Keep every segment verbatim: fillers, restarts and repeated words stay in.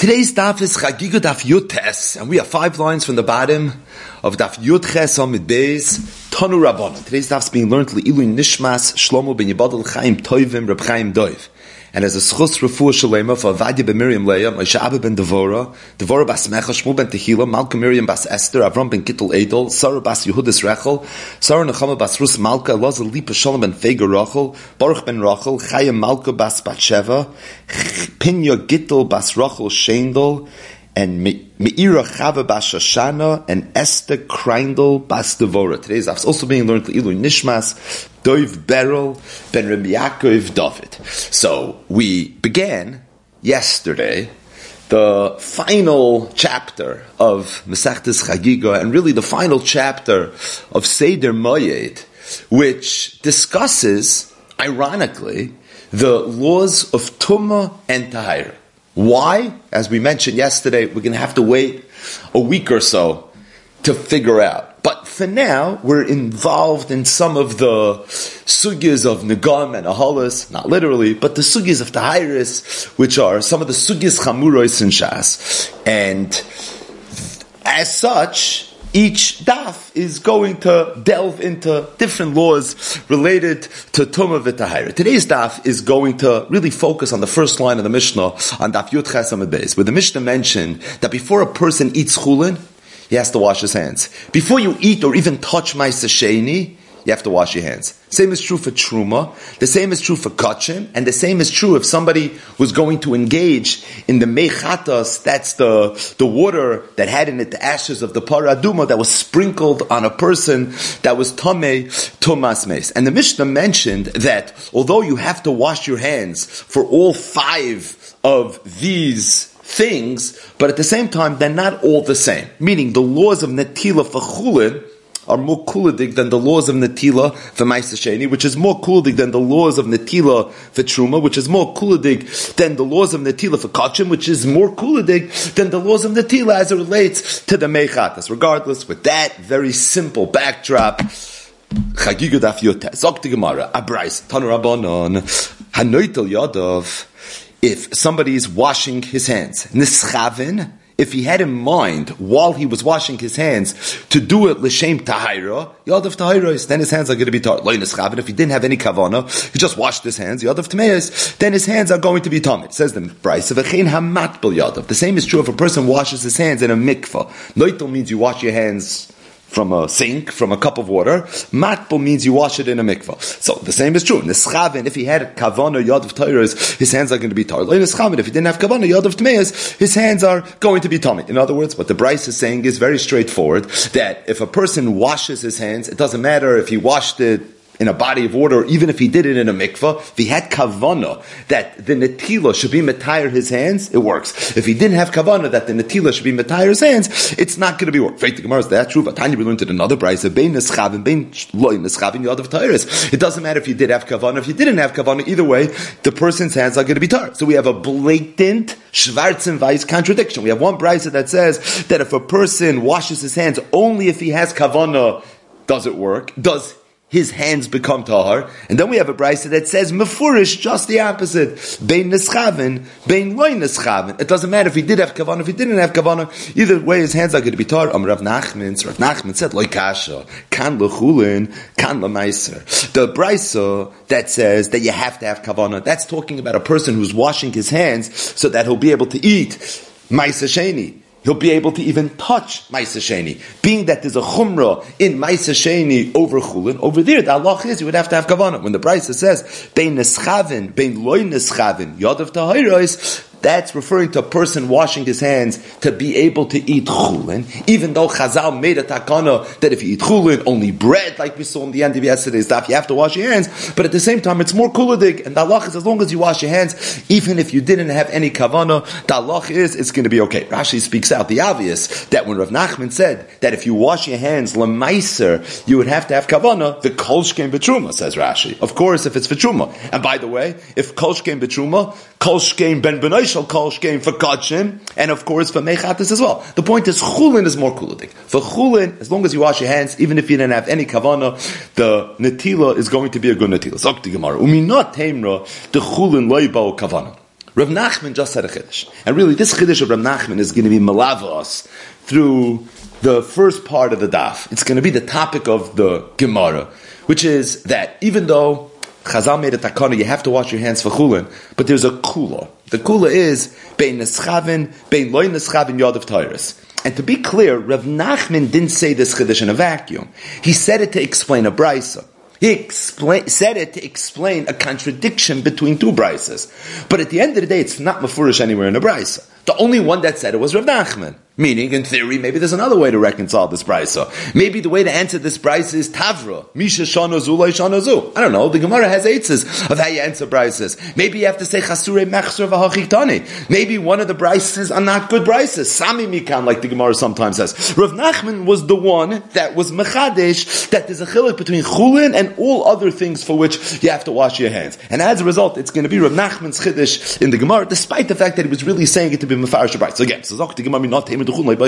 Today's daf is Chagiga Daf Yud Tes, and we have five lines from the bottom of Daf Yud Ches Amid Beis, Tanu Rabbanan. Today's daf is being learned Le'ilu Nishmas Shlomo ben Yibadel Chaim Toivim Reb Chaim Doiv. And as a schus refuah shalema for Avadia ben Miriam Leah, Moshe Abba ben Devora, Devora bas Mecha, Shmuel ben Tehila, Malka Miriam bas Esther, Avram ben Gittel Edel, Sarah bas Yehudis Rechel, Sarah Nechama bas Rus Malka, Elazar Lipa Shalom ben Feger Rachel, Baruch ben Rachel, Chaya Malka bas Batsheva, Pinya Gittel bas Rachel Shendel, and Meira Chava bas Shoshana, and Esther Kreindel bas Devora. Today's daf is also being learned Le'ilu Nishmas Doiv Beryl ben Rabbi Yaakov David. So we began yesterday the final chapter of Masechtas Chagiga, and really the final chapter of Seder Moyed, which discusses, ironically, the laws of Tumah and Tahira. Why? As we mentioned yesterday, we're going to have to wait a week or so to figure out. But for now, we're involved in some of the sugyas of Negam and Ahalas, not literally, but the sugyas of Tahiris, which are some of the sugyas Chamuros in Shas. And as such, each daf is going to delve into different laws related to Tumah v'Tahira. Today's daf is going to really focus on the first line of the Mishnah, on Daf Yud Ches Amud Beis, where the Mishnah mentioned that before a person eats chulin, he has to wash his hands. Before you eat or even touch Ma'aseh Sheni, you have to wash your hands. Same is true for Truma, the same is true for Kachim, and the same is true if somebody was going to engage in the Mechatas, that's the, the water that had in it the ashes of the Paraduma that was sprinkled on a person that was Tameh Tumas Meis. And the Mishnah mentioned that although you have to wash your hands for all five of these things, but at the same time, they're not all the same. Meaning, the laws of Netila for Chulin are more kuladig than the laws of Netila for Ma'aseh Sheni, which is more kuladig than the laws of Netila for Truma, which is more kuladig than the laws of Netila for Kachim, which is more kuladig than the laws of Netila as it relates to the Mechatas. Regardless, with that very simple backdrop, Chagiga Daf Yud Tes, Zok the Gemara, Abrais, Tanu Rabbanan, Hanoitel Yadav. If somebody is washing his hands, Nischavin, if he had in mind while he was washing his hands to do it l'shem tahira, yadav tahira, then his hands are going to be tar. Lo nischavin, if he didn't have any kavana, he just washed his hands, yadav tameis, then his hands are going to be tamid. Says the Brisa, v'chein hamatbel yadav. The same is true if a person washes his hands in a mikvah. Noitel means you wash your hands from a sink, from a cup of water. Matbel means you wash it in a mikvah. So the same is true. Nischavin, if he had kavana yadav tayras, his hands are going to be tar. Lo nischavin, if he didn't have kavana yadav tmeis, his hands are going to be tamid. In other words, what the Bryce is saying is very straightforward, that if a person washes his hands, it doesn't matter if he washed it in a body of water, or even if he did it in a mikvah, if he had kavana that the netila should be metayr his hands, it works. If he didn't have kavana that the netila should be metayr his hands, it's not going to be work. Faith the Gemara is that true. Tanya we learned it another brayse. Bein neschavin, bein loy neschavin yadav tayris. It doesn't matter if you did have kavana, if you didn't have kavana. Either way, the person's hands are going to be tar. So we have a blatant schwarz and weiß contradiction. We have one brayse that says that if a person washes his hands only if he has kavana, does it work? Does his hands become tahar? And then we have a brayse that says mefurish, just the opposite. Bein neschavin, bein loy neschavin. It doesn't matter if he did have kavanah, if he didn't have kavanah. Either way, his hands are going to be tahar. Am Rav Nachman, so Rav Nachman said loy kasha, kan lechulin, kan lemaiser. The brayse that says that you have to have kavanah, that's talking about a person who's washing his hands so that he'll be able to eat Ma'aseh Sheni. He'll be able to even touch Ma'aseh Sheni. Being that there's a chumrah in Ma'aseh Sheni over chulin, over there, the halach is you would have to have kavanah. When the Brisa says, bein neschavin, bein loy neschavin, yadav tahira, that's referring to a person washing his hands to be able to eat chulin, even though Chazal made a takana that if you eat chulin, only bread, like we saw in the end of yesterday's daf, you have to wash your hands, but at the same time, it's more kuladig, and the halach is as long as you wash your hands, even if you didn't have any kavana, the halach is, it's going to be okay. Rashi speaks out the obvious, that when Rav Nachman said that if you wash your hands, lemaiser, you would have to have kavana, the kol shkein b'truma, says Rashi. Of course, if it's for truma. And by the way, if kol shkein b'truma, kol shkein ben b'nai shall kol shkein for kachim, and of course for mechatas as well. The point is, chulin is more kuladik. For chulin, as long as you wash your hands, even if you didn't have any kavana, the netila is going to be a good netila. Zok the Gemara. Uminat teimra, the chulin loy bao kavana. Rav Nachman just had a chiddush. And really, this chiddush of Rav Nachman is going to be malavos through the first part of the daf. It's going to be the topic of the Gemara, which is that even though Chazal made a takana, you have to wash your hands for chulin, but there's a kula. The kula is bein neschavin, bein loy neschavin yod of Tyrus. And to be clear, Rav Nachman didn't say this chiddush in a vacuum. He said it to explain a brisa. He explain, said it to explain a contradiction between two brises. But at the end of the day, it's not mafurish anywhere in the brisa. The only one that said it was Rav Nachman. Meaning, in theory, maybe there's another way to reconcile this brisa. Maybe the way to answer this brisa is Tavra. Misha shana zu, loy shana zu. I don't know. The Gemara has eitzes of how you answer brises. Maybe you have to say Chasure mechser v'hachitani. Maybe one of the brises are not good brises. Sami mikan, like the Gemara sometimes says. Rav Nachman was the one that was mechadesh, that there's a chiluk between chulin and all other things for which you have to wash your hands. And as a result, it's going to be Rav Nachman's chiddush in the Gemara, despite the fact that he was really saying it to be mefarish brisa. So again, so the Gemara not if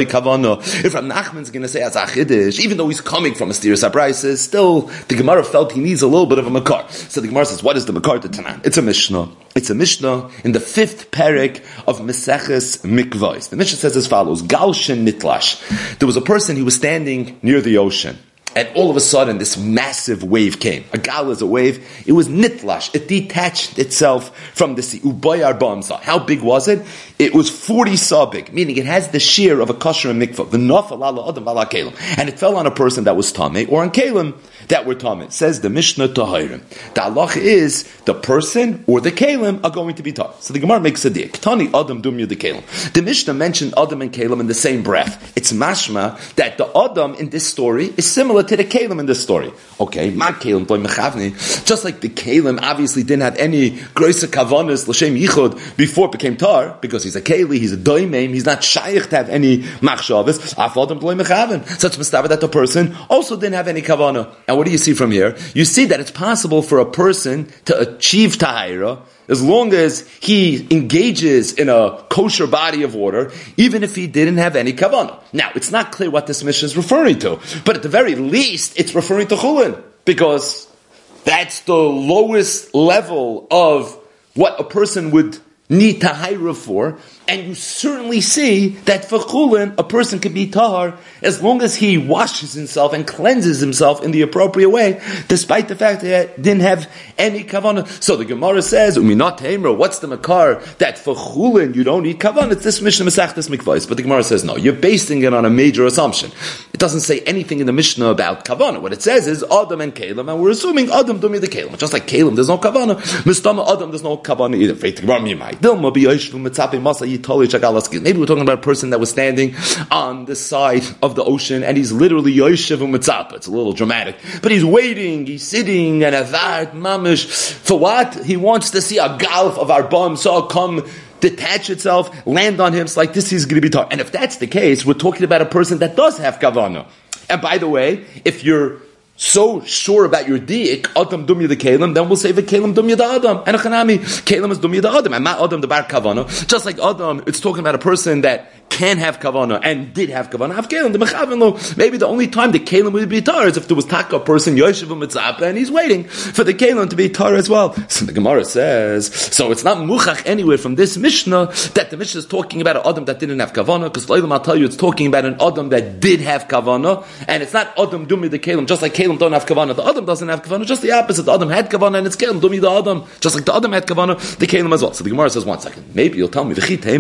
Rav Nachman's going to say as a chiddush, even though he's coming from a steerus abraises, still the Gemara felt he needs a little bit of a makar. So the Gemara says, what is the makar to Tanan? It's a Mishnah. It's a Mishnah in the fifth perek of Meseches Mikvos. The Mishnah says as follows: Galshen Nitlash. There was a person, he was standing near the ocean. And all of a sudden, this massive wave came. A gal is a wave. It was nitlash. It detached itself from the sea. Ubayar ba'amsa. How big was it? It was forty saw big, meaning it has the shear of a kosher and mikvah. The nafal ala adam ala kelim. And it fell on a person that was tameh, or on kelim that were tameh. Says the Mishnah Tahirim. The halach is the person or the kelim are going to be tameh. So the Gemara makes a dik. Tani adam dumya the kelim. The Mishnah mentioned adam and kelim in the same breath. It's mashma that the adam in this story is similar to the kelim in this story. Okay, ma kelim toy mechavni. Just like the kelim obviously didn't have any groisa kavanas l'shem yichud before it became tar, because he's a keli, he's a doimim, he's not shaykh to have any machshavas. Af adam toy mechavin. Such mistava that the person also didn't have any kavana. And what do you see from here? You see that it's possible for a person to achieve tahira as long as he engages in a kosher body of water, even if he didn't have any kavanah. Now, it's not clear what this mission is referring to, but at the very least, it's referring to chulin, because that's the lowest level of what a person would need tahira for, and you certainly see that for chulin, a person can be tahar as long as he washes himself and cleanses himself in the appropriate way, despite the fact that he didn't have any kavanah. So the Gemara says, "Uminat heimra." What's the makar that for chulin you don't need kavanah? It's this Mishnah Masechtas Mikvos. But the Gemara says, no, you're basing it on a major assumption. It doesn't say anything in the Mishnah about kavanah. What it says is Adam and Kalim, and we're assuming Adam don't need the Kalim. Just like Kalim, there's no kavanah. Mistama Adam, there's no kavanah either. Maybe we're talking about a person that was standing on the side of the ocean and he's literally Yoshev u'Mitzapa. It's a little dramatic. But he's waiting, he's sitting, and avart mamish. For what? He wants to see a galf of our bum saw come detach itself, land on him. It's like this is going to be tar. And if that's the case, we're talking about a person that does have kavanah. And by the way, if you're so sure about your diik, Adam dumya the kelim, then we'll say the kelim dumya the Adam. And achanami, kelim is dumya the Adam. And ma Adam the bar kavana. Just like Adam, it's talking about a person that can have kavana and did have kavana. Have kelim the mechavin. Maybe the only time the kelim would be tar is if there was taka person Yoshev u'Mitzapa and he's waiting for the kelim to be tar as well. So the Gemara says, so it's not muchach anywhere from this Mishnah that the Mishnah is talking about an Adam that didn't have kavana, because I'll tell you it's talking about an Adam that did have kavana, and it's not Adam dumya the kelim, just like Kalim don't have kavanah, the Adam doesn't have kavanah, just the opposite. The Adam had kavanah and it's Kalim, Dumi the Adam. Just like the Adam had kavanah, the Kalim as well. So the Gemara says, one second, maybe you'll tell me,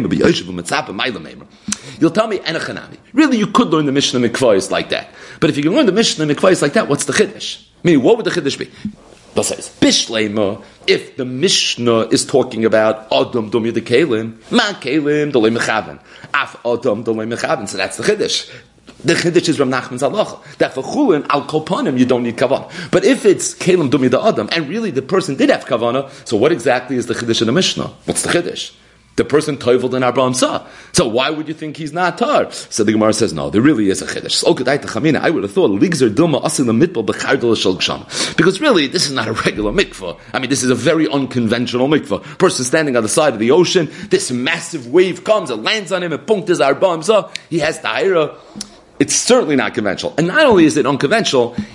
you'll tell me, really you could learn the Mishnah Mikvos like that. But if you can learn the Mishnah Mikvos like that, what's the Chiddush? Meaning, what would the Chiddush be? That says, Bishleima, if the Mishnah is talking about Adam Dumi the Kalim, Ma Kalim, Dolei Mechavan, Af Adam Dolei Mechavan, so that's the Chiddush. The chiddush is Rav Nachman's halacha that for chulin al kolpanim you don't need kavanah. But if it's kelim dumi the adam and really the person did have kavanah, so what exactly is the chiddush in the Mishnah? What's the chiddush? The person toiveled in Abraham saw. So why would you think he's not tar? So the Gemara says no, there really is a chiddush. I would have thought ligzer dilma asil mitbal b'chardal shel gsham, because really this is not a regular mikvah. I mean, this is a very unconventional mikvah. Person standing on the side of the ocean, this massive wave comes, it lands on him, and punkt is Abraham saw. He has tahira. It's certainly not conventional. And not only is it unconventional,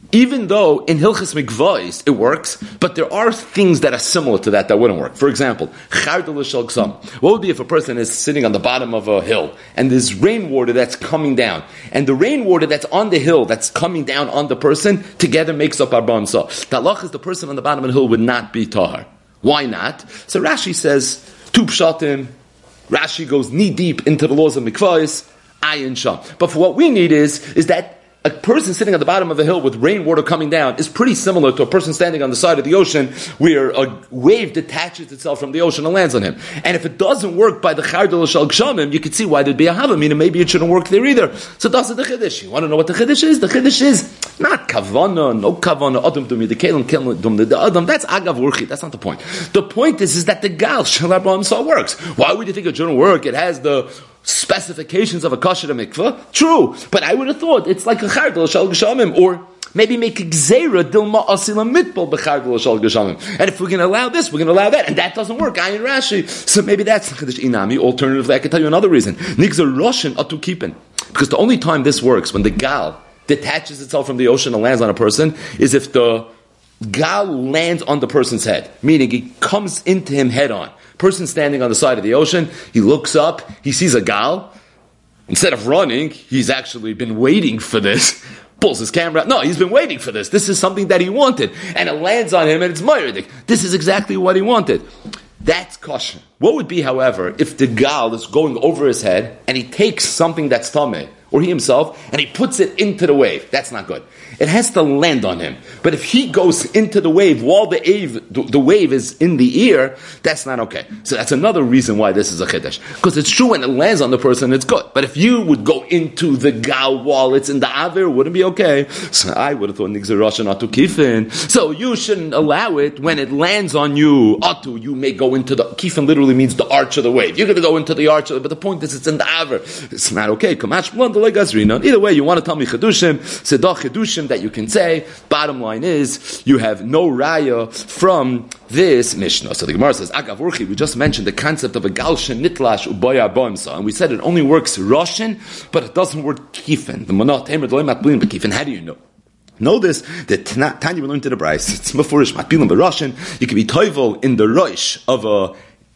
even though in Hilchas Mikvos it works, but there are things that are similar to that that wouldn't work. For example, Chardal Shel Gsam. What would be if a person is sitting on the bottom of a hill and there's rainwater that's coming down, and the rainwater that's on the hill that's coming down on the person together makes up Arba Amsa. The halach is the person on the bottom of the hill would not be tahar. Why not? So Rashi says two pshatim. Rashi goes knee deep into the laws of Mikvos, ayin sham. But for what we need is is that a person sitting at the bottom of a hill with rainwater coming down is pretty similar to a person standing on the side of the ocean where a wave detaches itself from the ocean and lands on him. And if it doesn't work by the Chardal Shel Gshamim, you can see why there'd be a Havamina. Maybe it shouldn't work there either. So that's the Chiddush. You want to know what the Chiddush is? The Chiddush is not Kavana, no Kavana, Adam Dumi, the Kelim, Kelim, Dum, the Adam. That's Agav Urchi. That's not the point. The point is, is that the Gal Shel Arba Amsa works. Why would you think it shouldn't work? It has the specifications of a kosher mikveh. True, but I would have thought it's like a chardal shel geshamim, or maybe make a gzeira dilma asila mitbal bechardal shel geshamim. And if we're going to allow this, we're going to allow that, and that doesn't work. Ayin Rashi. So maybe that's chiddush inami. Alternatively, I can tell you another reason. Nigzer roshin atu kippen, because the only time this works when the gal detaches itself from the ocean and lands on a person is if the gal lands on the person's head, meaning it comes into him head on. Person standing on the side of the ocean, he looks up, he sees a gal. Instead of running, he's actually been waiting for this. Pulls his camera out. No, he's been waiting for this. This is something that he wanted. And it lands on him and it's Mayradik. This is exactly what he wanted. That's kosher. What would be, however, if the gal is going over his head and he takes something that's tameh, or he himself, and he puts it into the wave? That's not good. It has to land on him. But if he goes into the wave while the wave, the, the wave is in the ear, that's not okay. So that's another reason why this is a chiddush. Because it's true when it lands on the person, it's good. But if you would go into the gal while it's in the avir, it wouldn't be okay. So I would have thought nigzer rosh and atu kifin. So you shouldn't allow it when it lands on you. Atu, you may go into the, kifin literally means the arch of the wave. You're going to go into the arch of the, but the point is it's in the avir. It's not okay. Kamash blunt. Either way, you want to tell me chedushim, sedah chedushim that you can say. Bottom line is, you have no raya from this Mishnah. So the Gemara says, Agav Urchi, we just mentioned the concept of a galshen nitlash ubaya boimsa, and we said it only works Roshan, but it doesn't work Kifin. The monot temer doimat blin bekifin. How do you know? Know this, that Tanya we learned to the Bryce. It's mafurish matbilim beroshin. You can be toivel in the roish of a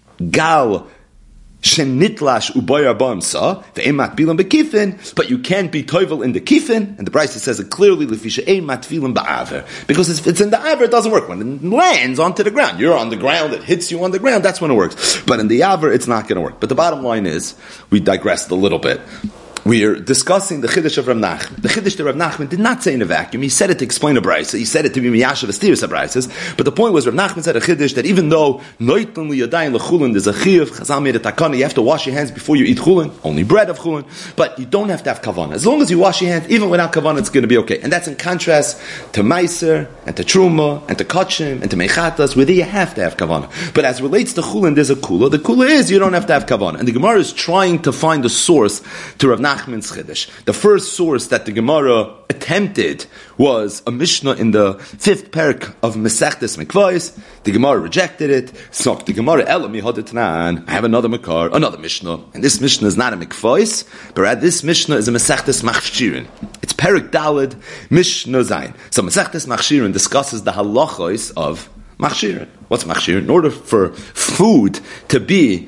gal shenitlash ubayar bamsa ve'emat bilam bekifin, but you can't be toivel in the kifin, and the Brisa says it clearly lefisha emat filim ba'aver, because if it's in the aver, it doesn't work. When it lands onto the ground, you're on the ground, it hits you on the ground, that's when it works. But in the aver, it's not going to work. But the bottom line is, we digressed a little bit. We are discussing the Chiddush of Rav Nachman. The Chiddush to Rav Nachman did not say in a vacuum. He said it to explain a brayso. He said it to be miyashav estiris braysos. But the point was, Rav Nachman said a Chiddush that even though noitan liyadayin lechulin there's a chiyuv, Chazal made a takana, you have to wash your hands before you eat chulin, only bread of chulin, but you don't have to have kavanah. As long as you wash your hands, even without kavanah, it's going to be okay. And that's in contrast to meiser and to truma and to kachim and to mechatas, where there you have to have kavanah. But as it relates to chulin, there's a kula. The kula is you don't have to have kavanah. And the Gemara is trying to find the source to Rav Nachman's Chiddush. The first source that the Gemara attempted was a Mishnah in the fifth parak of Masechtes Mikvos. The Gemara rejected it. So the Gemara Elami Hodetnan. I have another Makar, another Mishnah, and this Mishnah is not a Mikvos, but rather this Mishnah is a Masechtes Machshirin. It's parak Daled Mishnah Zayin. So Masechtes Machshirin discusses the halachos of Machshirin. What's Machshirin? In order for food to be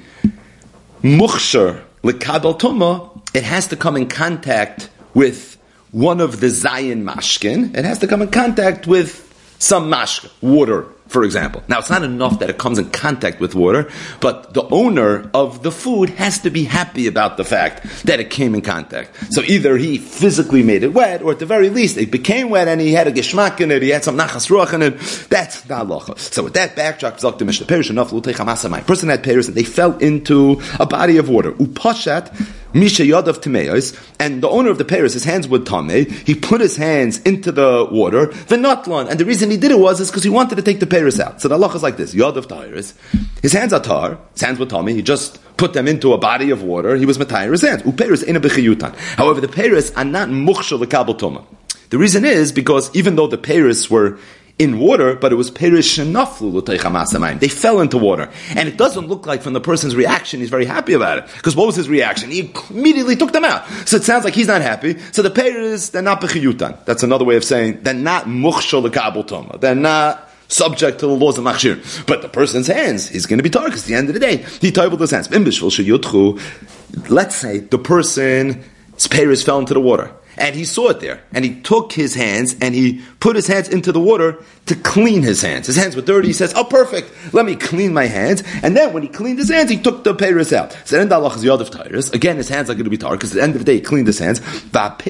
muchshar lekabel tuma, it has to come in contact with one of the zayin mashkin. It has to come in contact with some mashkin, water, for example. Now, it's not enough that it comes in contact with water, but the owner of the food has to be happy about the fact that it came in contact. So either he physically made it wet, or at the very least, it became wet and he had a geshmak in it, he had some nachas ruach in it. That's the halacha. So with that backdrop, the Mishnah Perish enough, a person had Perish and they fell into a body of water. Upashat Misha Yadav Timeos, and the owner of the Paris, his hands were tamei. He put his hands into the water, v'natlan, and the reason he did it was is because he wanted to take the Paris out. So the halacha is like this: Yadav Tairis, his hands are tar, his hands were tamei. He just put them into a body of water. He was matayir his hands. Uperis ena b'chiyutan. However, the Paris are not muchshel lekabel toma. The reason is because even though the Paris were in water, but it was perish shenaflu l'teicha masamayim. They fell into water. And it doesn't look like from the person's reaction he's very happy about it. Because what was his reaction? He immediately took them out. So it sounds like he's not happy. So the peiros, they're not bechiyutan. That's another way of saying they're not muchshel l'kabel toma. They're not subject to the laws of machshir. But the person's hands, he's going to be tar, because at the end of the day, he toiveled his hands. Let's say the person's peiros fell into the water. And he saw it there. And he took his hands and he put his hands into the water to clean his hands. His hands were dirty. He says, oh, perfect. Let me clean my hands. And then when he cleaned his hands, he took the peiros out. So then the halach is yadav tyrus. Again, his hands are going to be tar, because at the end of the day, he cleaned his hands. And now the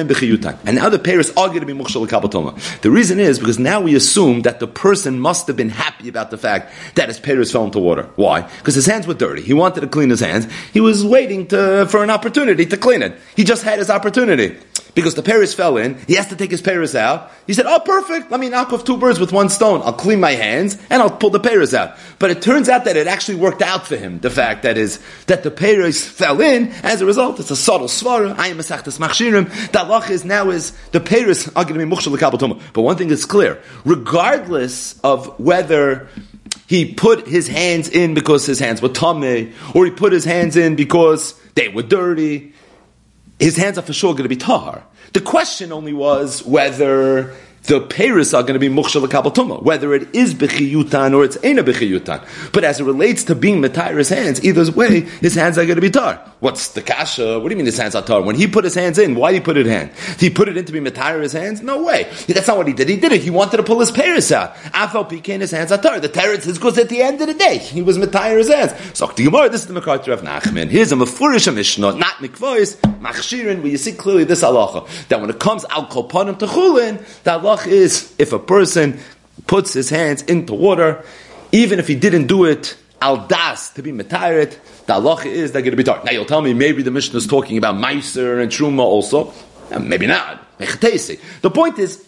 peiros are going to be muchshel l'kabel toma. The reason is because now we assume that the person must have been happy about the fact that his peiros fell into water. Why? Because his hands were dirty. He wanted to clean his hands. He was waiting to, for an opportunity to clean it. He just had his opportunity. Because the peiros fell in, he has to take his peiros out. He said, oh, perfect, let me knock off two birds with one stone. I'll clean my hands, and I'll pull the peiros out. But it turns out that it actually worked out for him, the fact that is, that the peiros fell in. As a result, it's a subtle svara. I am mesachtes machshirim. The halach is now is, the peiros are going to be muchshel l'kabel toma. But one thing is clear, regardless of whether he put his hands in because his hands were tameh, or he put his hands in because they were dirty, his hands are for sure going to be tahar. The question only was whether the peiros are going to be muchshel l'kabel toma, whether it is bechiyutan or it's eina bechiyutan. But as it relates to being metayer's hands, either way, his hands are going to be tar. What's the kasha? What do you mean his hands are tar? When he put his hands in, why did he put it in? Did he put it in to be metayer's hands? No way. That's not what he did. He did it. He wanted to pull his peiros out. Afal pikein, his hands are tar. The teretz is because at the end of the day, he was metayer's hands. So the Gemara, this is the Mekar Rav Nachman. Here's a mefurish mishnah, not mikvois, machshirin, where you see clearly this halacha, that when it comes al kolpanim to chulin, the halacha is if a person puts his hands into water, even if he didn't do it al das to be metayiret, the halacha is they're going to be tar. Now you'll tell me maybe the Mishnah is talking about meiser and truma also, and maybe not. The point is,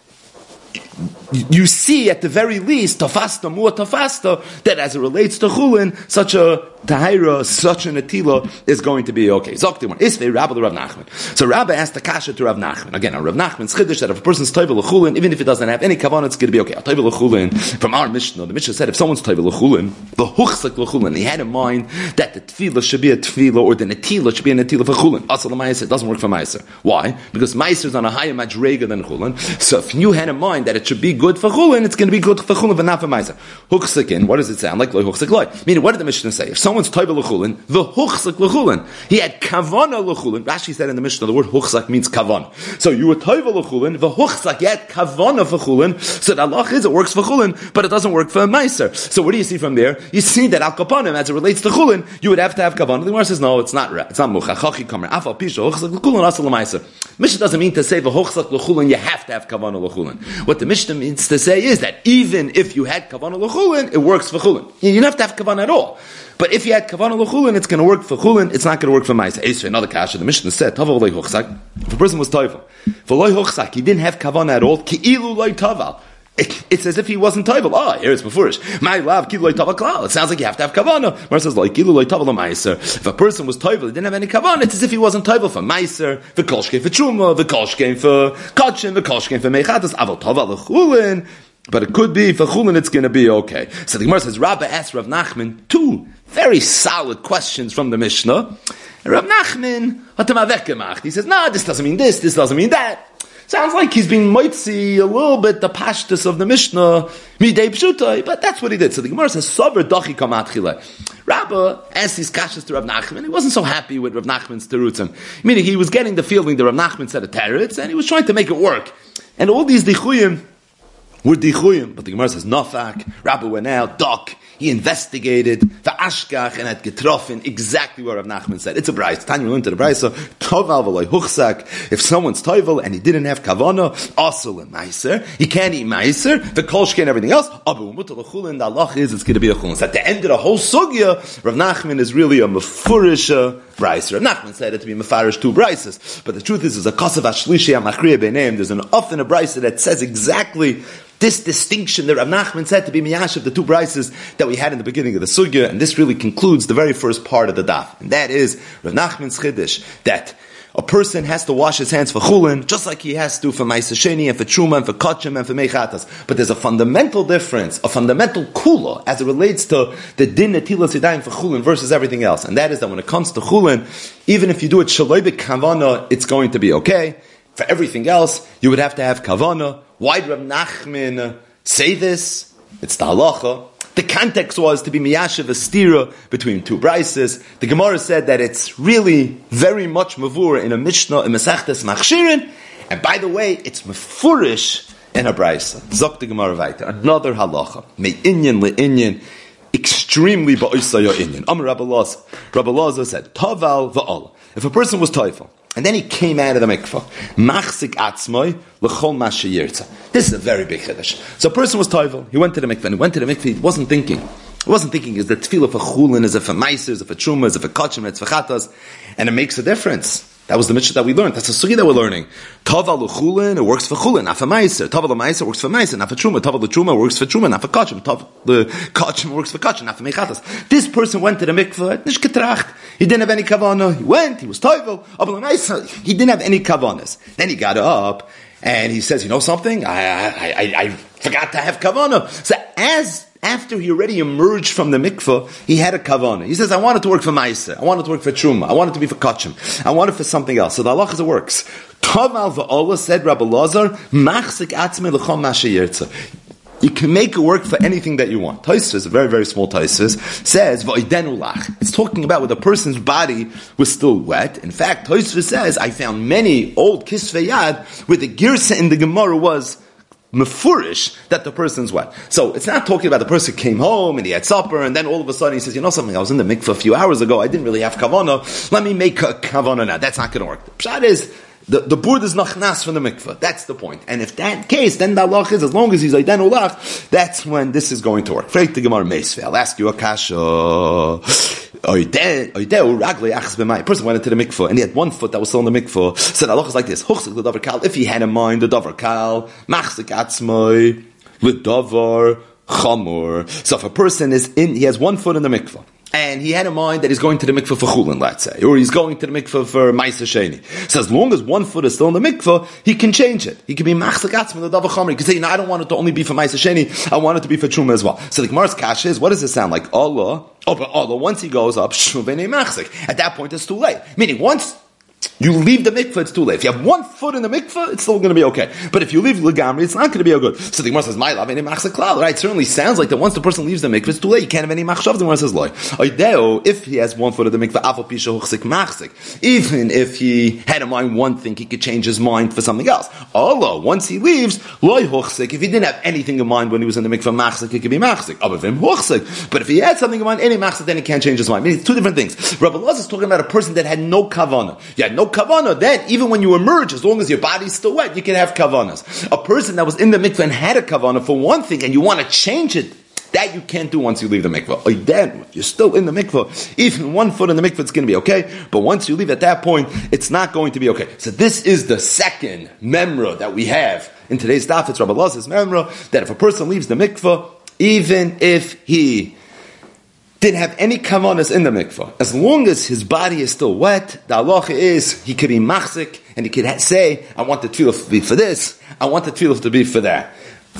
you see at the very least tafasta more tafasta that as it relates to chulin, such a tahira, such an atila is going to be okay. Zokti one isvei Rabbi the Rav Nachman. So Rabbi asked the kasha to Rav Nachman. Again, Rav Nachman's chiddush that if a person's toivel l'chulin, even if he doesn't have any kavanah, it's going to be okay. Toivel l'chulin from our Mishnah. The Mishnah said if someone's toivel l'chulin, the huchzak l'chulin, he had in mind that the tefillah should be a tefillah or the netila should be a netila for chulin. Asal ma'aser doesn't work for ma'aser. Why? Because ma'aser is on a higher madrega than chulin. So if you had in mind that it should be good for chulin, it's going to be good for chulin, but not for ma'aser. Huchzakin, what does it sound like? Loy huchzak loy. Meaning, what did the Mishnah say? If someone's toivel l'chulin, the huchzak l'chulin, he had kavana l'chulin. Rashi said in the Mishnah the word huchzak means kavan. So you were toivel l'chulin, the huchzak, you had kavana for chulin. So the halach is it works for chulin, but it doesn't work for a meiser. So what do you see from there? You see that al kapanim, as it relates to chulin, you would have to have kavana. The Gemara says no, it's not. It's not mucha. Chachi kamer afal pisha huchzak l'chulin asal l'meiser. Mishnah doesn't mean to say the huchzak l'chulin you have to have kavana l'chulin. What the Mishnah means to say is that even if you had kavana l'chulin, it works for chulin. You don't have to have kavana at all. But if you had kavana l'chulin, it's going to work for chulin. It's not going to work for ma'aser. It's another kasha. The Mishnah said, "Tavel loy huchzak." If a person was toivel, for loy huchzak, he didn't have kavana at all. Ki'ilu loy tavel. It's as if he wasn't toivel. Ah, here it's befurish. My love, ki'ilu loy tavel klal. It sounds like you have to have kavana. Mar says like ki'ilu loy tavel ma'aser. If a person was toivel, he didn't have any kavana. It's as if he wasn't toivel for ma'aser, for kolshkein for truma, for kolshkein for kachin, for kolshkein for mechatas. Aval tavel l'chulin. But it could be for chulin, it's going to be okay. So the Gemara says, Rabbi asked Rav Nachman two very solid questions from the Mishnah. And Rav Nachman hat him avek gemacht. He says, no, this doesn't mean this, this doesn't mean that. Sounds like he's being moitzi a little bit the pashtus of the Mishnah, midei pshutai, but that's what he did. So the Gemara says, Sober dachi kamat chile. Rabbi asked these kashas to Rav Nachman. He wasn't so happy with Rav Nachman's terutzim. Meaning he was getting the feeling that Rav Nachman said a teretz, and he was trying to make it work. And all these dichuyim were dichuyim, but the Gemara says, nafak. Rabbi went out, duck. He investigated the ashkach and had getroffen exactly what Rav Nachman said. It's a brayso. Tanya went to the brayso. Toval v'loy huchzak. If someone's toivel and he didn't have kavana, asel and meiser, he can't eat meiser. The kolshke and everything else. Abu umutal l'chulin. The halach is it's going to be a chulin. So at the end of the whole sugya, Rav Nachman is really a mefurish brayso. Rav Nachman said it to be mefarish two braysos, but the truth is, is a kasav ashlishi amachriya b'neim. There's an often a brayso that says exactly this distinction that Rav Nachman said to be miyash of the two braysos that we had in the beginning of the sugya, and this really concludes the very first part of the daf, and that is Rav Nachman's chiddush that a person has to wash his hands for chulin, just like he has to for Ma'aser Sheni and for Truma and for Kachim and for Meichatas. But there's a fundamental difference, a fundamental kula, as it relates to the din netilas yadayim for chulin versus everything else. And that is that when it comes to chulin, even if you do it shaloi b'kavana, it's going to be okay. For everything else, you would have to have kavana. Why did Reb Nachman say this? It's the halacha. The context was to be miyashiv a stira between two brises. The Gemara said that it's really very much mavur in a Mishnah, in Masechtes Machshirin, and by the way, it's mefurish in a brisa. Zok the Gemara weiter. Another halacha. Me inyan le inyan, extremely ba'isa ya inyan. Amar Rabbi Elazar. Rabbi Elazar said, Taval va'al. If a person was toifel, and then he came out of the mikvah, machzik atzmoi l'chol mashayirtza. This is a very big chiddush. So a person was toivel. He went to the mikvah, and he went to the mikvah. He wasn't thinking. He wasn't thinking, is the tefillah for chulin, is it for meiser, is it for truma, is it for kachim, it's for chatas, and it makes a difference. That was the mitzvah that we learned. That's the sugi that we're learning. Taval l'chulin, it works for chulin, not for meiser. Taval l'meiser works for meiser, not for truma. Taval l'truma works for truma, not for kachim. Taval l'kachim works for kachim, not for mechatas. This person went to the mikvah, nish getracht. He didn't have any kavanah. He went, he was toivel. He didn't have any kavanas. Then he got up, and he says, you know something? I, I, I, I forgot to have kavanah. So as after he already emerged from the mikvah, he had a kavanah. He says, I wanted to work for meiser. I wanted to work for truma. I wanted to be for kachim. I wanted for something else. So the halachas it works. Taval va'olah, said Rabbi Elazar, machzik atzmei l'chol mashayirtza. You can make it work for anything that you want. Tosfos, a very, very small Tosfos, says, V'oidenu lach. It's talking about when the person's body was still wet. In fact, Tosfos says, I found many old kisvei yad where the girsa in the Gemara was mefurish that the person's wet. So it's not talking about the person came home and he had supper and then all of a sudden he says, you know something, I was in the mikvah a few hours ago, I didn't really have kavanah, let me make a kavanah now. That's not going to work. The pshat is, The, the board is nachnas from the mikvah. That's the point. And if that case, then the halach is, as long as he's aiden ulach, that's when this is going to work. Freit the Gemara Meisvei. I'll ask you a kasha. A person went into the mikvah and he had one foot that was still in the mikvah. Said halach is like this. If he had in mind the davar kal, machzik atzmoi, l'davar chamor. So if a person is in, he has one foot in the mikvah, and he had in mind that he's going to the mikvah for chulin, let's say, or he's going to the mikvah for Ma'aser Sheni. So as long as one foot is still in the mikvah, he can change it. He can be machzik atzmoi l'davar chamor. He can say, you know, I don't want it to only be for Ma'aser Sheni. I want it to be for truma as well. So the Gemara's kasha is, what does it sound like? Allah. Oh, but Allah, once he goes up, at that point it's too late. Meaning, once you leave the mikvah, it's too late. If you have one foot in the mikvah, it's still going to be okay. But if you leave legamri, it's not going to be good. So the Gemara says, "My love, any machzak klal." Right? It certainly sounds like that once the person leaves the mikvah, it's too late. You can't have any machshav. The Gemara says, "Loy." Oideo, if he has one foot in the mikvah, afal pisha huchzik machzik. Even if he had in mind one thing, he could change his mind for something else. Allah, once he leaves, loy huchzik. If he didn't have anything in mind when he was in the mikvah machzik, it could be machzik. Abavim huchzik. But if he had something in mind, any machzik, then he can't change his mind. I mean, it's two different things. Rabbi Elazar is talking about a person that had no kavanah. You had no kavanah. Then, even when you emerge, as long as your body's still wet, you can have kavanas. A person that was in the mikvah and had a kavanah for one thing, and you want to change it, that you can't do once you leave the mikvah. Or then, you're still in the mikvah, even one foot in the mikvah, it's going to be okay. But once you leave at that point, it's not going to be okay. So this is the second memra that we have in today's daf. It's Rabbi Elazar's memra, that if a person leaves the mikvah, even if he didn't have any kavanas in the mikvah, as long as his body is still wet, the halacha is he could be machzik and he could ha- say, I want the tefillah to be for this, I want the tefillah to be for that.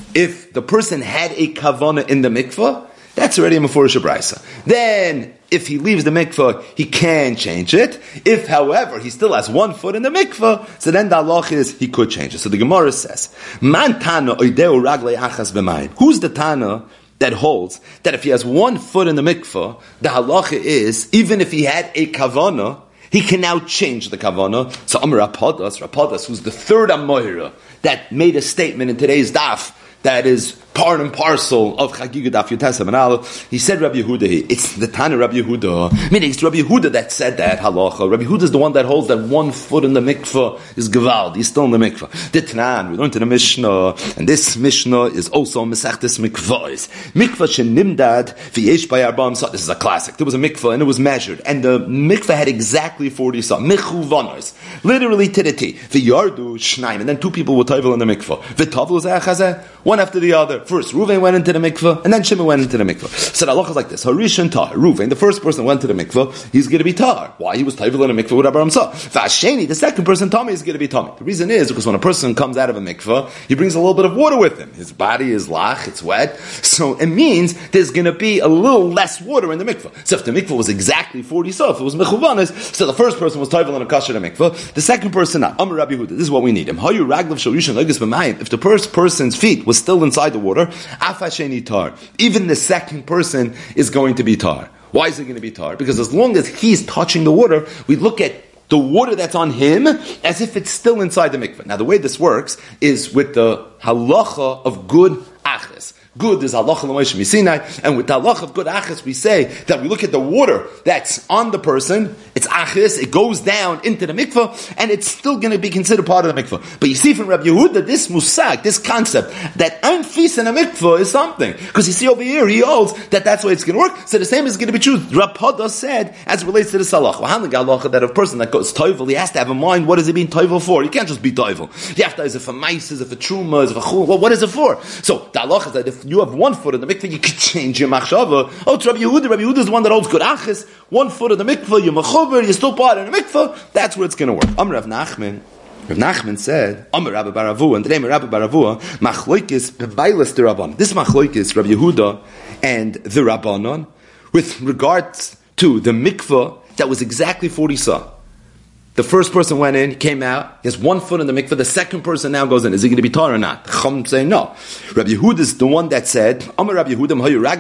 If the person had a kavana in the mikvah, that's already a mefurish brisa. Then, if he leaves the mikvah, he can change it. If, however, he still has one foot in the mikvah, so then the halach is he could change it. So the Gemara says, Man tana oideu raglei achas b'mayim. Who's the tana that holds that if he has one foot in the mikvah, the halacha is, even if he had a kavana, he can now change the kavana. So Amar Rapadas, Rapadas, who's the third Amoira that made a statement in today's daf that is part and parcel of Chagiga Daf Yotesem and Aleph. He said Rabbi Yehuda. It's the Tana Rabbi Yehuda. Meaning it's Rabbi Yehuda that said that halacha. Rabbi Yehuda is the one that holds that one foot in the mikvah is gewald. He's still in the mikvah. The Tanan, we learned in the Mishnah, and this Mishnah is also Mesachtes Mikvahs. Mikvah shenimdad v'yesh bayarbam. So this is a classic. There was a mikvah and it was measured, and the mikvah had exactly forty sa mechuvanos, literally to the T. V'yardu shnaim, and then two people were tovel in the mikvah. V'tovel zeh one after the other. But first, Ruvain went into the mikveh, and then Shimon went into the mikveh. So the halacha is like this: Harishan tar. Ruvain, the first person went to the mikveh, he's going to be tar. Why? He was tayvel in a mikveh with Rabbi Ramsah. Vasheni, the second person, Tommy, is going to be Tommy. The reason is because when a person comes out of a mikveh, he brings a little bit of water with him. His body is lach, it's wet, so it means there's going to be a little less water in the mikveh. So if the mikveh was exactly forty so, if it was mechuvanas, so the first person was tayvel in a kasher mikveh, the second person not. Amar Rabbi Yehuda, this is what we need. If the first person's feet was still inside the water, afasheni tar. Even the second person is going to be tar. Why is it going to be tar? Because as long as he's touching the water, we look at the water that's on him as if it's still inside the mikveh. Now the way this works is with the halacha of good achas. Good is halacha l'Moshe Misinai, and with the halacha of good achas, we say that we look at the water that's on the person, it's achas, it goes down into the mikveh, and it's still going to be considered part of the mikveh. But you see from Rabbi Yehuda, this musag, this concept, that ein fis in a mikveh is something. Because you see over here, he holds that that's the way it's going to work, so the same is going to be true. Rav Pada said, as it relates to this halacha, halacha that a person that goes toivel, he has to have in mind, what does it mean toivel for? You can't just be toivel. You have to, is it for mice, is it for truma, is it for chul, well, what is it for? So, the halacha is that if you have one foot in the mikveh, you could change your machshava. Oh, it's Rabbi Yehuda. Rabbi Yehuda is the one that holds good achis. One foot in the mikveh, you're mechuber, you're still part in the mikveh. That's where it's going to work. Amar Rav Nachman. Rav Nachman said, Amar Rabbi Baravua, and the name of Rabbi Baravua, machloikis bebailas the Rabbanon. This machloikis, Rabbi Yehuda and the Rabbanon, with regards to the mikveh that was exactly forty sa. The first person went in, he came out, he has one foot in the mikveh, the second person now goes in. Is he going to be tar or not? The Chum say no. Rabbi Yehuda is the one that said, Amar Rabbi Yehuda,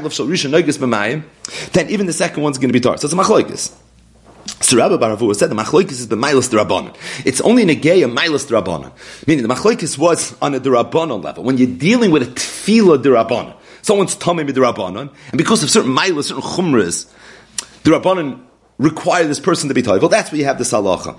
then even the second one's going to be tar. So it's a machloikis. So Rabbi Baravua said the machloikis is the milas d'Rabbanan. It's only negay a milas d'Rabbanan. Meaning the machloikis was on a d'Rabbanan level. When you're dealing with a tefillah d'Rabbanan, someone's tamei d'Rabbanan, and because of certain milas, certain chumras, d'Rabbanan require this person to be toivel. That's where you have this halacha.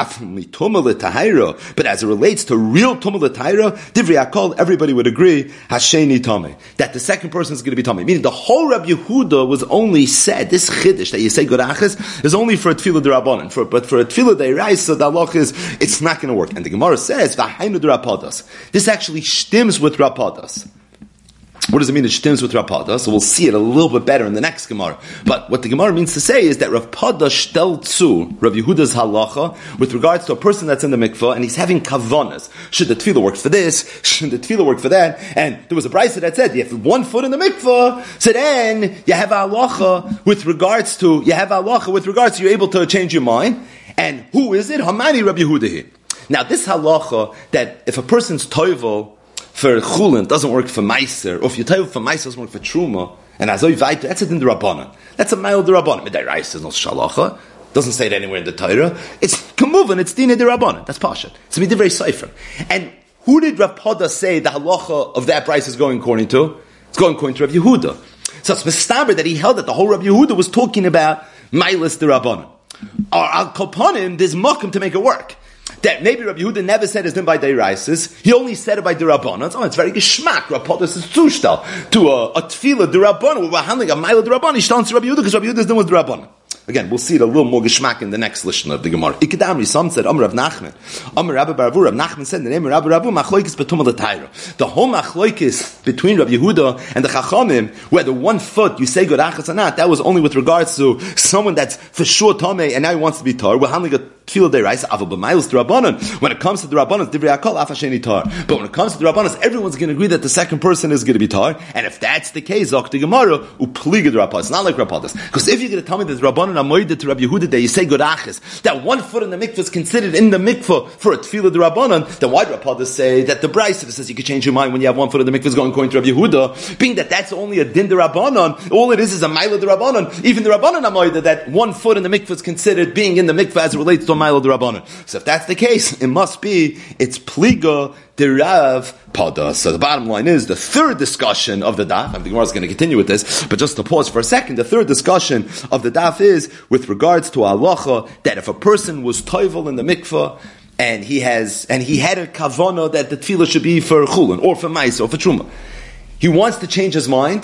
But as it relates to real tumah l'tayra, divrei hakol, everybody would agree, hasheni tamei, that the second person is going to be tamei. Meaning the whole Rabbi Yehuda was only said, this chiddush that you say good achas, is only for a tefillah d'Rabbanan. For, but for a tefillah d'Oraisa, the halacha is, it's not going to work. And the Gemara says, v'hainu d'Rapadas. This actually stims with Rapadas. What does it mean it stems with Rav Pada? So we'll see it a little bit better in the next Gemara. But what the Gemara means to say is that Rav Pada shtel tzu, Rav Yehuda's halacha, with regards to a person that's in the mikveh, and he's having kavanas. Should the tefillah work for this? Should the tefillah work for that? And there was a brisa that said, you have one foot in the mikveh, so then you have a halacha with regards to, you have a halacha with regards to you're able to change your mind. And who is it? Hamani Rav Yehuda here. Now this halacha, that if a person's toivel, for chulin doesn't work for meiser, or if you tell for meiser doesn't work for truma, and azoi vayter, that's a din d'Rabbanan. That's a mile d'Rabbanan. Midayrais is not shalacha. Doesn't say it anywhere in the Torah. It's kamuvan. It's din d'Rabbanan. That's pashat. It's a very cipher. And who did Rav Pada say the halacha of that price is going according to? It's going according to Rav Yehuda. So it's mistaber that he held that the whole Rav Yehuda was talking about milas d'Rabbanan. Or al kopanim, there's makom to make it work. That maybe Rabbi Yehuda never said his name by Deiraisis. He only said it by D'Rabbanan. Oh, it's very geschmack. Rav Podas is zushtal to a, a tefillah D'Rabbanan. We're handling a mile D'Rabbanan. He stands to Rabbi Yehuda because Rabbi Yehuda's name was D'Rabbanan. Again, we'll see it a little more geschmack in the next lishon of the Gemara. Ikadamri, some said, Amr Rav Nachman. Amr Rabbi Baravu, Rav Nachman said, the name of Rabbi Baravu, Machloikis betumah l'tayra. The whole Machloikis between Rabbi Yehuda and the Chachamim, whether one foot you say good achas or not, that was only with regards to someone that's for sure tamei and now he wants to be tar. We're handling a tefillah deiraisa aval b'mayos d'Rabbanan. When it comes to the Rabbanan, divrei hakol afasheni tar. But when it comes to the Rabbanan, everyone's going to agree that the second person is going to be tar. And if that's the case, Zok the Gemara, upliga the Rabbanan. It's not like Rabbanas. Because if you're going to tell me that the Rabbanan are moided to Rabbi Yehuda that you say good achas, that one foot in the mikveh is considered in the mikveh for a tefillah the Rabbanan, then why do Rabbanas say that the Brisa says you can change your mind when you have one foot in the mikveh is going according to Rabbi Yehuda, being that that's only a din the Rabbanan, all it is is a mile the Rabbanan. Even the Rabbanan are moided that one foot in the mikveh is considered being in the mikveh as it relates to a mile the Rabbanan. So if that's the case, it must be, it's pliga derav pada. So the bottom line is, the third discussion of the daf, and the Gemara is going to continue with this, but just to pause for a second, the third discussion of the daf is with regards to halacha, that if a person was toivel in the mikveh, and he has, and he had a kavana that the tefillah should be for chulin, or for ma'isa, or for truma, he wants to change his mind,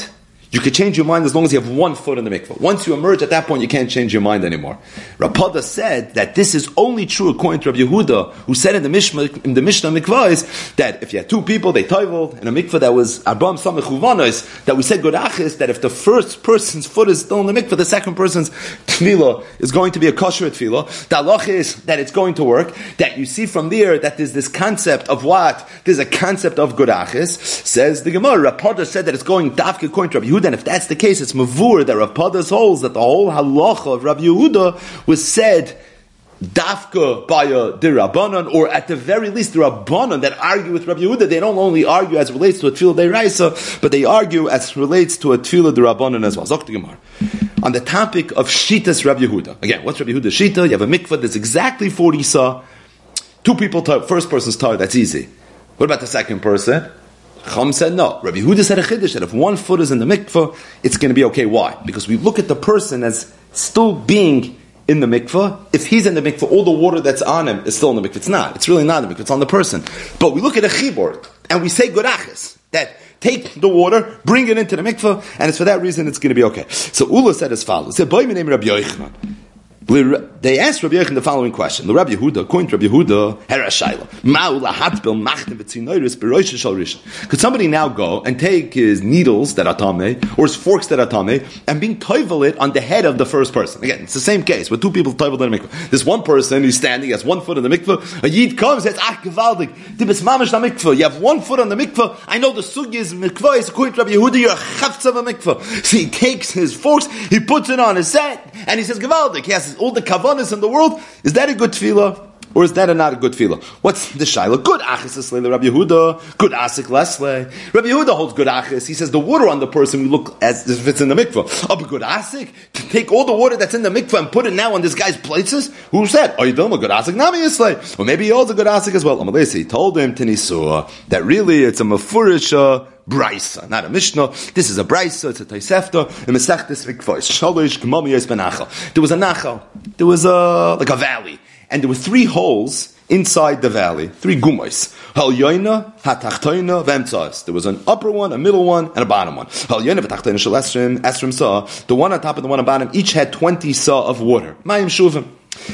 You could change your mind as long as you have one foot in the mikveh. Once you emerge, at that point, you can't change your mind anymore. Rav Pada said that this is only true according to Rav Yehuda, who said in the Mishnah, in the Mishnah mikvah is that if you had two people, they toiveled in a mikveh that was Arbam Samech Uvanos, that we said good achis, that if the first person's foot is still in the mikveh, the second person's tefillah is going to be a kosher tefillah. The halach is that it's going to work. That you see from there that there's this concept of what? There's a concept of good achis. Says the Gemara, Rav Pada said that it's going dafka according to Rav Yehuda. And if that's the case, it's mavur that Rav Pada's holds that the whole halacha of Rav Yehuda was said dafka by a dirabanan, or at the very least the Rabbanan that argue with Rav Yehuda. They don't only argue as it relates to a tefillah deiraisa, but they argue as it relates to a tefillah dirabanan as well. Zok the Gemara. On the topic of shitas Rav Yehuda. Again, what's Rav Yehuda's shita? You have a mikvah that's exactly forty sa. Two people, tar, first person's tar, that's easy. What about the second person? Chum said no. Rabbi Yehuda said a chiddush that if one foot is in the mikveh, it's going to be okay. Why? Because we look at the person as still being in the mikveh. If he's in the mikveh, all the water that's on him is still in the mikveh. It's not. It's really not in the mikveh. It's on the person. But we look at a chibur and we say gurachis, that take the water, bring it into the mikveh, and it's for that reason it's going to be okay. So Ula said as follows. He said, "Boy, my name is Rabbi Yochanan." They asked Rabbi Yochanan the following question. The Rabbi Yehuda, according to Rabbi Yehuda, Herashayla, Ma'ula hatbil machtem v'tzinoiris b'roish shal rishon. Could somebody now go and take his needles that are tamei, or his forks that are tamei, and being toivel it on the head of the first person? Again, it's the same case with two people toivel in the mikveh. This one person who's standing, has one foot in the mikveh. A yid comes, says, "Ah, gevaldig, dibes mamish na mikveh. You have one foot on the mikveh. I know the sugi is mikveh. Is according to Rabbi Yehuda, you're a chavtz of a mikveh." So he takes his forks, he puts it on his head, and he says, "Gevaldig." He has all the kavanas in the world. Is that a good tefillah? Or is that a not a good tefillah? What's the shaila? Good achis is Rabbi Yehuda. Good asik lesle. Rabbi Yehuda holds good achis. He says the water on the person we look as if it's in the mikveh. Oh, but good asik? To take all the water that's in the mikveh and put it now on this guy's places? Who said? Oh, you doing a good asik? Nami yislay. Or maybe he holds a good asik as well. Amalesi, he told him, Tinisua, that really it's a mafurisha Braisa, not a Mishnah. This is a Braisa, it's a Tosefta, and Mesechtes Rikvois. Shalosh Gmami Yos Ben Nachal. There was a Nachal. There was a, like a valley. And there were three holes inside the valley. Three Gumois. Hal Yoina, Hatachtoina, Vemtzas. There was an upper one, a middle one, and a bottom one. Hal Yoina, Hatachtoina, Shal Esrim, Esrim Sa. The one on top and the one on bottom, each had twenty Sa of water. Mayim Shuvim.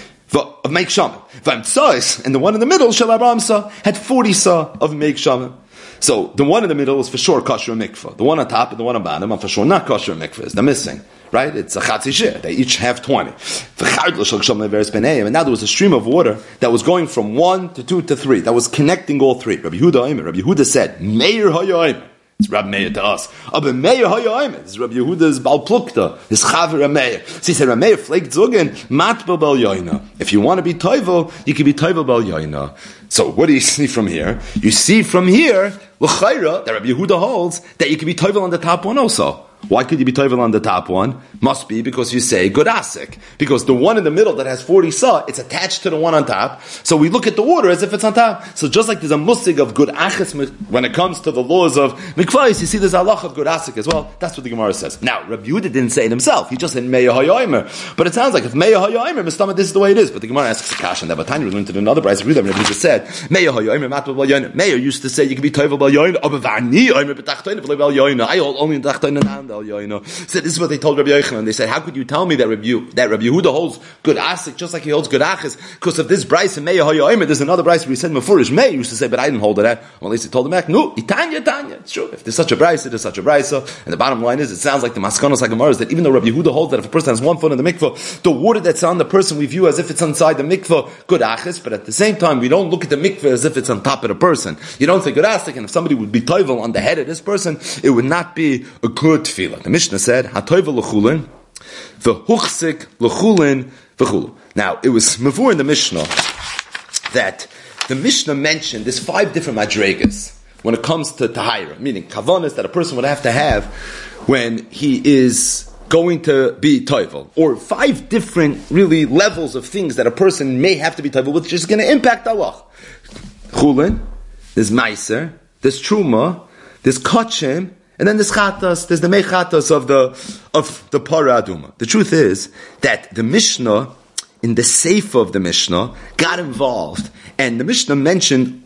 Of Meik Shamim. Vemtzas, and the one in the middle, Shal Abram Sa, had forty Sa of Meik Shamim. So the one in the middle is for sure kosher mikvah. The one on top and the one on bottom are for sure not kosher mikvahs. They're missing, right? It's a chatzi shir. They each have twenty. And now there was a stream of water that was going from one to two to three. That was connecting all three. Rabbi Yehuda, Rabbi Yehuda said, Meir Hayayim. It's Rabbi Meir to us. Aber Meir Hayayim. This is Rabbi Yehuda's Baal Plukta. His Chaver Meir. So he said, Rabbi Meir flaked zogen matba bal yoina. If you want to be toivel, you can be toivel bal yoina. So what do you see from here? You see from here, l'chayra, that Rabbi Yehuda holds that you can be toivel on the top one also. Why could you be toivel on the top one? Must be because you say good asik. Because the one in the middle that has forty sa, it's attached to the one on top. So we look at the water as if it's on top. So just like there's a musig of good achis when it comes to the laws of mikvahs, you see there's a halach of good asik as well. That's what the Gemara says. Now, Rabbi Yehuda didn't say it himself. He just said meya hayoimer. But it sounds like if meya hayoimer, mistama, this is the way it is. But the Gemara asks a kasha, and that Batanya learned to another price. Rabbi Yehuda said meya hayoimer matba bal yoina. Meya used to say you can be toivel bal yoina. Aber v'ani oimer b'tachtoina b'le bal yoina. I hold only in tachtoina and bal yoina. So this is what they told Rabbi Yochanan. They said, how could you tell me that Rabbi, that Rabbi Yehuda holds good asik just like he holds good achis? Because of this Bryce and Meir Hayoimer, there's another Bryce where he said Mefurish. Meir used to say, but I didn't hold it at. Well, at least he told him back, no, Itanya, Tanya. It's true. If there's such a Bryce, there's such a Bryce. And the bottom line is, it sounds like the Maskanos Hagemara is that even though Rabbi Yehuda holds that if a person has one foot in the mikveh, the water that's on the person we view as if it's inside the mikveh, good achis, but at the same time, we don't look at the mikveh as if it's on top of the person. You don't say good asik, and if somebody would be toivel on the head of this person, it would not be a good tefillah. The Mishnah said, HaToivel l'chulin, v'huchsik l'chulin v'chulu. Now, it was mavur in the Mishnah that the Mishnah mentioned there's five different madregas when it comes to tahira, meaning kavanas that a person would have to have when he is going to be toivel, or five different really levels of things that a person may have to be toivel, which is going to impact Allah. Chulin, there's meiser, there's truma, there's kachim, and then there's chatas, there's the mechatas of the of the para aduma. The truth is that the Mishnah, in the sefer of the Mishnah, got involved, and the Mishnah mentioned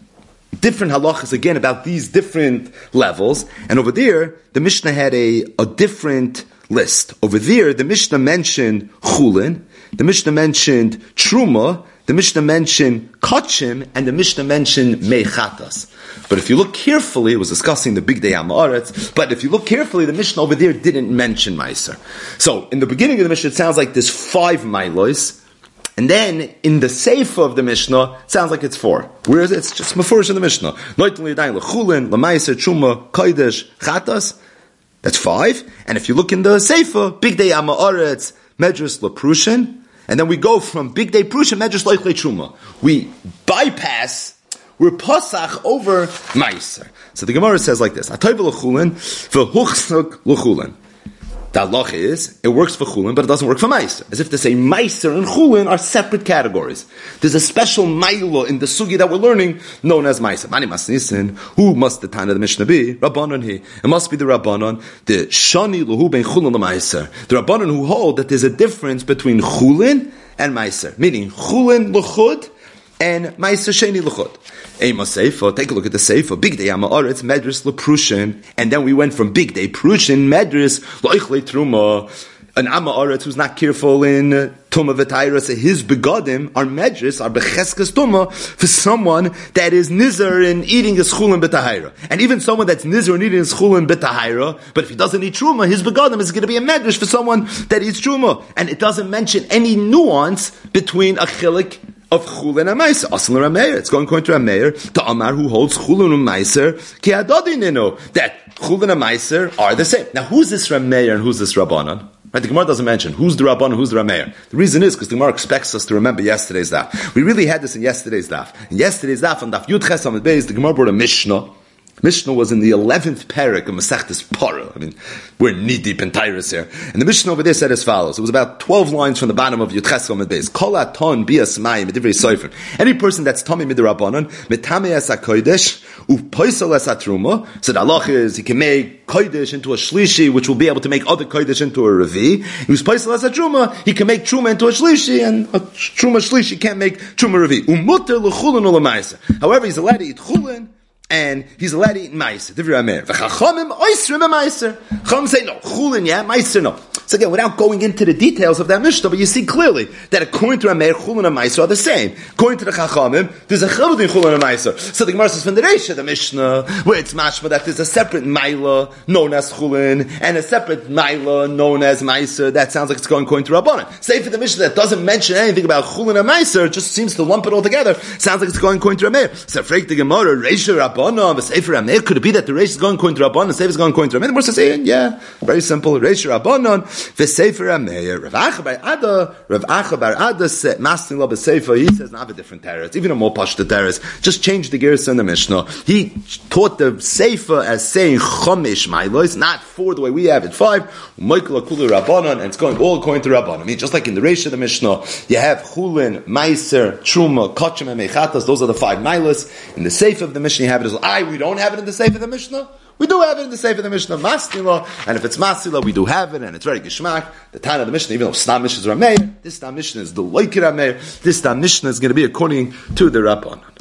different halachas again about these different levels. And over there, the Mishnah had a, a different list. Over there, the Mishnah mentioned chulin, the Mishnah mentioned truma, the Mishnah mentioned kachim, and the Mishnah mentioned mechatas. But if you look carefully, it was discussing the big day Amaretz, but if you look carefully, the Mishnah over there didn't mention Meiser. So, in the beginning of the Mishnah, it sounds like there's five Mailos, and then, in the Sefer of the Mishnah, it sounds like it's four. Whereas it's just Mefurish in the Mishnah. Chulin, Lamaiser, Truma, Kodesh, Chatas. That's five. And if you look in the Sefer, Big Day Amaretz, Medrus Laprushin, and then we go from Big Day Prushin, Medrus Loichle Truma. We bypass, we're Pasach over Meiser. So the Gemara says like this, Atoiv l'chulin, v'huchsnuk l'chulin. The halacha is, it works for chulin, but it doesn't work for meiser. As if to say meiser and chulin are separate categories. There's a special mailo in the sugi that we're learning, known as meiser. Mani masnisin, who must the time of the Mishnah be? Rabbanon he. It must be the Rabbanon, the shani luhu ben chulin l'meiser. The Rabbanon who hold that there's a difference between chulin and meiser. Meaning, chulin l'chud, and meiser sheni l'chud. Ema Seifa, take a look at the Seifa. Big Day Amaretz, Medrus Leprushin, and then we went from Big Day Prushin, Medrus Loichle Truma. An Amaretz who's not careful in Tuma V'Tayra, his begodim are Medrus, are Becheskes Tuma, for someone that is Nizar in eating his Chulin B'Tahira. And even someone that's Nizar in eating his Chulin B'Tahira, but if he doesn't eat Truma, his begodim is going to be a Medrus for someone that eats Truma. And it doesn't mention any nuance between a chilik of chulin and meiser. Aslan Rameir. It's going according to Rameir, the Amar who holds chulin and meiser, ki adadinino, that chulin and meiser are the same. Now, who's this Rameir and who's this Rabbanan? Right, the Gemara doesn't mention who's the Rabbanan, who's the Rameir. The reason is because the Gemara expects us to remember yesterday's daf. We really had this in yesterday's daf. In yesterday's daf, on daf Yud Ches Amud Beis, the Gemara brought a Mishnah. Mishnah was in the eleventh parak of Masechtas Parah. I mean, we're knee-deep in Tyrus here. And the Mishnah over there said as follows. It was about twelve lines from the bottom of Yud Ches Amud Beis. Kol aton bias mayim medivrei sofer. Any person that's tummy midrabanan, metame as hakodesh, u'poisel as hatruma. So the halach is he can make kodesh into a shlishi, which will be able to make other kodesh into a revi. Who's poisel as hatruma, he can make truma into a shlishi, and a truma shlishi can't make truma revi. Umuter l'chulin u'l'maiser. However, he's allowed to eat chulin, and he's allowed to eat meiser. Divrei Rameir. V'chachamim oisrim meiser. Chachamim say no. Chulin, yeah, meiser, no. So again, without going into the details of that Mishnah, but you see clearly that according to Rameir, chulin and meiser are the same. According to the Chachamim, there's a chilud in chulin and meiser. So the Gemara says from the Reisha, the Mishnah, where it's mashma that there's a separate maila known as chulin and a separate maila known as meiser. That sounds like it's going according to Rabbanan. Say for the Mishnah that doesn't mention anything about chulin and meiser, just seems to lump it all together. Sounds like it's going according to Rameir. So freak the Gemara, Reisha Rabbanan. Could it be that the Reish is going according to Rabbanon, the Sefer is going according to Rameir? The Gemara says, yeah, very simple. Reish Rabbanon, v'Sefer Rameir. Rav Acha bar Ada, Rav Acha bar Ada said, Mastin lo b'Sefer. He says, not a different teretz, even a more pashta teretz. Just change the gears in the Mishnah. He taught the Sefer as saying chomish mailos, not four the way we have it, five. Michael akulu Rabbanon, and it's going all according to Rabbanon. I mean, just like in the Reish of the Mishnah, you have chulin, meiser, truma, kachim, and mechatas. Those are the five mailos. In the Sefer of the Mishnah, you have it as I. We don't have it in the Sefer of the Mishnah. We do have it in the Sefer of the Mishnah, Masnila, and if it's Masnila, we do have it, and it's very Gishmak. The Tana of the Mishnah, even though Stam Mishnah is Rameir, this Stam Mishnah is the Loikir Rameir, this Stam Mishnah is going to be according to the Rabbanan.